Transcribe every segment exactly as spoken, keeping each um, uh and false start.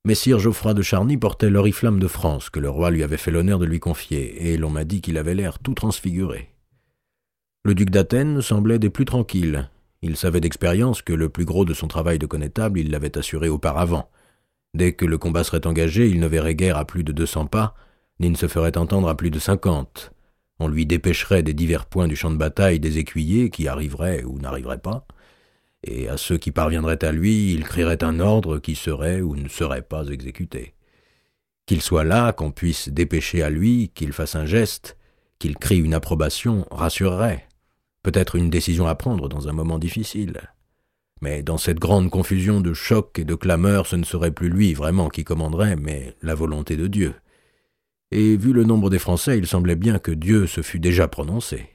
Messire Geoffroy de Charny portait l'oriflamme de France que le roi lui avait fait l'honneur de lui confier, et l'on m'a dit qu'il avait l'air tout transfiguré. Le duc d'Athènes semblait des plus tranquilles. Il savait d'expérience que le plus gros de son travail de connétable, il l'avait assuré auparavant. Dès que le combat serait engagé, il ne verrait guère à plus de deux cents pas, ni ne se ferait entendre à plus de cinquante. On lui dépêcherait des divers points du champ de bataille des écuyers qui arriveraient ou n'arriveraient pas, et à ceux qui parviendraient à lui, il crierait un ordre qui serait ou ne serait pas exécuté. Qu'il soit là, qu'on puisse dépêcher à lui, qu'il fasse un geste, qu'il crie une approbation, rassurerait. Peut-être une décision à prendre dans un moment difficile. Mais dans cette grande confusion de chocs et de clameurs, ce ne serait plus lui vraiment qui commanderait, mais la volonté de Dieu. Et vu le nombre des Français, il semblait bien que Dieu se fût déjà prononcé.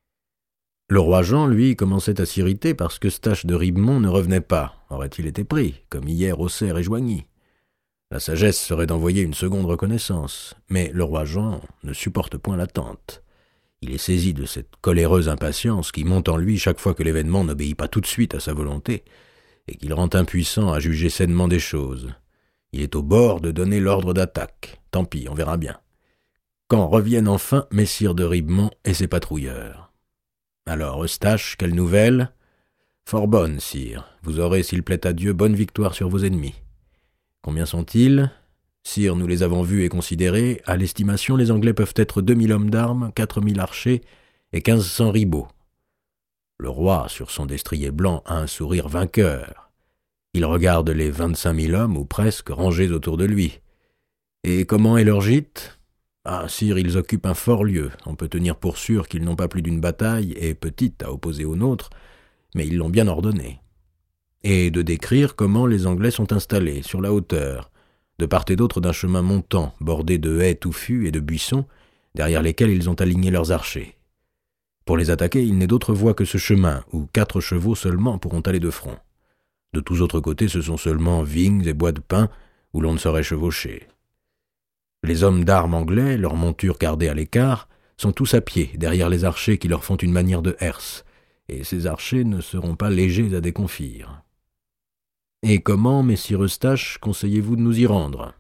Le roi Jean, lui, commençait à s'irriter parce que Stache de Ribemont ne revenait pas. Aurait-il été pris, comme hier Auxerre et Joigny? La sagesse serait d'envoyer une seconde reconnaissance, mais le roi Jean ne supporte point l'attente. Il est saisi de cette coléreuse impatience qui monte en lui chaque fois que l'événement n'obéit pas tout de suite à sa volonté et qu'il rend impuissant à juger sainement des choses. Il est au bord de donner l'ordre d'attaque. Tant pis, on verra bien. Quand reviennent enfin Messire de Ribemont et ses patrouilleurs. Alors, Eustache, quelle nouvelle? Fort bonne, sire. Vous aurez, s'il plaît à Dieu, bonne victoire sur vos ennemis. Combien sont-ils? Sire, nous les avons vus et considérés. À l'estimation, les Anglais peuvent être deux mille hommes d'armes, quatre mille archers et quinze cents ribauds. Le roi, sur son destrier blanc, a un sourire vainqueur. Il regarde les vingt-cinq mille hommes, ou presque, rangés autour de lui. Et comment est leur gîte? Ah, sire, ils occupent un fort lieu. On peut tenir pour sûr qu'ils n'ont pas plus d'une bataille, et petite à opposer aux nôtres, mais ils l'ont bien ordonnée. Et de décrire comment les Anglais sont installés, sur la hauteur, de part et d'autre d'un chemin montant, bordé de haies touffues et de buissons, derrière lesquels ils ont aligné leurs archers. Pour les attaquer, il n'est d'autre voie que ce chemin, où quatre chevaux seulement pourront aller de front. De tous autres côtés, ce sont seulement vignes et bois de pin, où l'on ne saurait chevaucher. Les hommes d'armes anglais, leurs montures gardées à l'écart, sont tous à pied, derrière les archers qui leur font une manière de herse, et ces archers ne seront pas légers à déconfire. Et comment, messire Eustache, conseillez-vous de nous y rendre?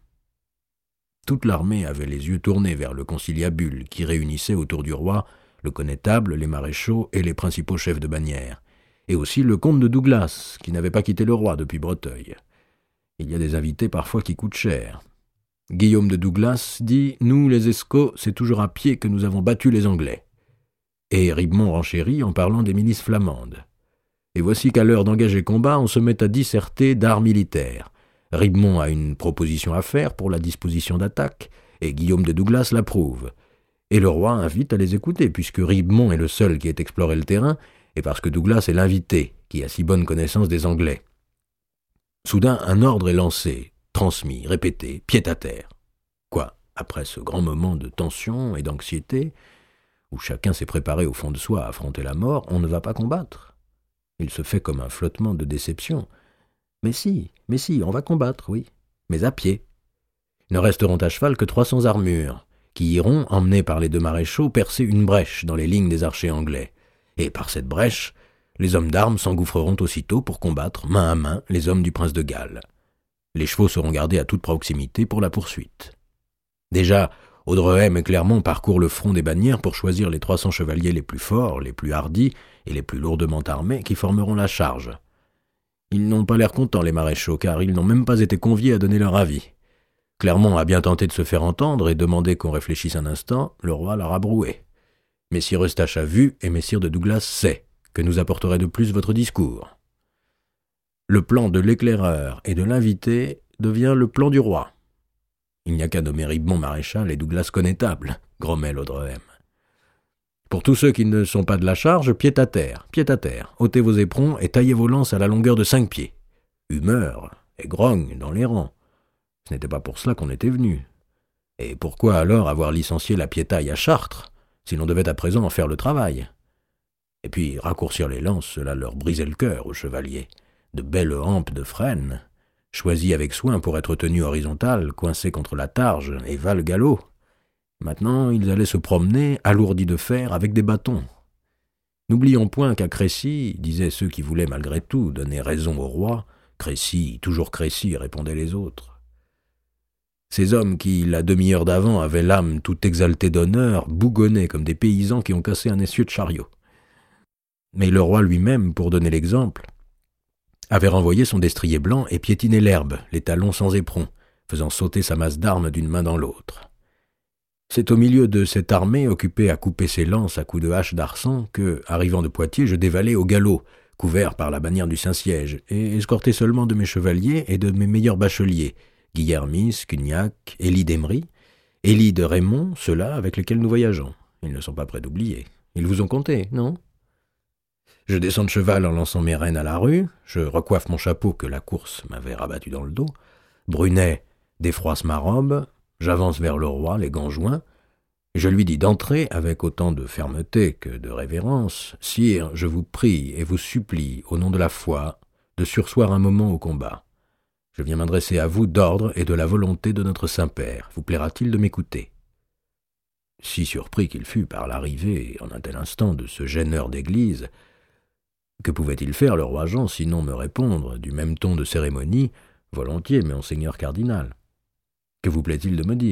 Toute l'armée avait les yeux tournés vers le conciliabule qui réunissait autour du roi le connétable, les maréchaux et les principaux chefs de bannière, et aussi le comte de Douglas, qui n'avait pas quitté le roi depuis Breteuil. Il y a des invités parfois qui coûtent cher. Guillaume de Douglas dit « Nous, les Escaut, c'est toujours à pied que nous avons battu les Anglais. » Et Ribemont renchérit en parlant des milices flamandes. Et voici qu'à l'heure d'engager combat, on se met à disserter d'art militaire. Ribemont a une proposition à faire pour la disposition d'attaque, et Guillaume de Douglas l'approuve. Et le roi invite à les écouter, puisque Ribemont est le seul qui ait exploré le terrain, et parce que Douglas est l'invité, qui a si bonne connaissance des Anglais. Soudain, un ordre est lancé, transmis, répété, pied à terre. Quoi, après ce grand moment de tension et d'anxiété, où chacun s'est préparé au fond de soi à affronter la mort, on ne va pas combattre. Il se fait comme un flottement de déception. Mais si, mais si, on va combattre, oui, mais à pied. Ne resteront à cheval que trois cents armures, qui iront, emmenés par les deux maréchaux, percer une brèche dans les lignes des archers anglais. Et par cette brèche, les hommes d'armes s'engouffreront aussitôt pour combattre, main à main, les hommes du prince de Galles. Les chevaux seront gardés à toute proximité pour la poursuite. Déjà, Audrehem et Clermont parcourent le front des bannières pour choisir les trois cents chevaliers les plus forts, les plus hardis et les plus lourdement armés qui formeront la charge. Ils n'ont pas l'air contents, les maréchaux, car ils n'ont même pas été conviés à donner leur avis. Clermont a bien tenté de se faire entendre et demandé qu'on réfléchisse un instant, le roi l'a rabroué. Messire Eustache a vu et Messire de Douglas sait que nous apporterait de plus votre discours. Le plan de l'éclaireur et de l'invité devient le plan du roi. Il n'y a qu'à nommer Ribemont maréchal et Douglas connétable, grommelle Audrehem. Pour tous ceux qui ne sont pas de la charge, pied à terre, pied à terre, ôtez vos éperons et taillez vos lances à la longueur de cinq pieds. Humeur et grogne dans les rangs. Ce n'était pas pour cela qu'on était venu. Et pourquoi alors avoir licencié la piétaille à Chartres, si l'on devait à présent en faire le travail? Et puis raccourcir les lances, cela leur brisait le cœur aux chevaliers. De belles hampes de frêne, choisies avec soin pour être tenues horizontales, coincées contre la targe et val-galop. Maintenant, ils allaient se promener, alourdis de fer, avec des bâtons. N'oublions point qu'à Crécy, disaient ceux qui voulaient malgré tout donner raison au roi, Crécy, toujours Crécy, répondaient les autres. Ces hommes qui, la demi-heure d'avant, avaient l'âme tout exaltée d'honneur, bougonnaient comme des paysans qui ont cassé un essieu de chariot. Mais le roi lui-même, pour donner l'exemple, avait renvoyé son destrier blanc et piétiné l'herbe, les talons sans éperon, faisant sauter sa masse d'armes d'une main dans l'autre. C'est au milieu de cette armée, occupée à couper ses lances à coups de hache d'arçon, que, arrivant de Poitiers, je dévalai au galop, couvert par la bannière du Saint-Siège, et escorté seulement de mes chevaliers et de mes meilleurs bacheliers, Guillermis, Cugnac, Élie d'Emery, Élie de Raymond, ceux-là avec lesquels nous voyageons. Ils ne sont pas près d'oublier. Ils vous ont compté, non ? Je descends de cheval en lançant mes rênes à la rue, je recoiffe mon chapeau que la course m'avait rabattu dans le dos, Brunet défroisse ma robe, j'avance vers le roi, les gants joints, je lui dis d'entrer avec autant de fermeté que de révérence. « Sire, je vous prie et vous supplie, au nom de la foi, de surseoir un moment au combat. Je viens m'adresser à vous d'ordre et de la volonté de notre Saint-Père. Vous plaira-t-il de m'écouter ?» Si surpris qu'il fut par l'arrivée, en un tel instant, de ce gêneur d'église, que pouvait-il faire, le roi Jean, sinon me répondre, du même ton de cérémonie, « Volontiers, monseigneur cardinal. Que vous plaît-il de me dire ?»